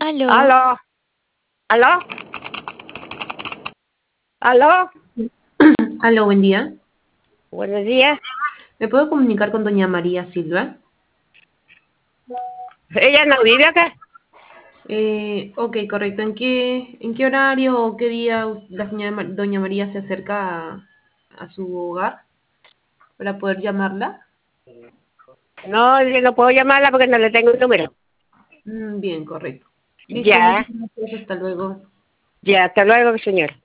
Aló. Aló, aló, aló. Aló, buen día. Buenos días. ¿Me puedo comunicar con doña María Silva? ¿Ella no vive acá? Ok, correcto. ¿En qué horario o qué día la señora doña María se acerca a su hogar para poder llamarla? No, yo no puedo llamarla porque no le tengo el número. Bien, correcto. Listo, Ya, muchas gracias. Hasta luego. ya, hasta luego, señor.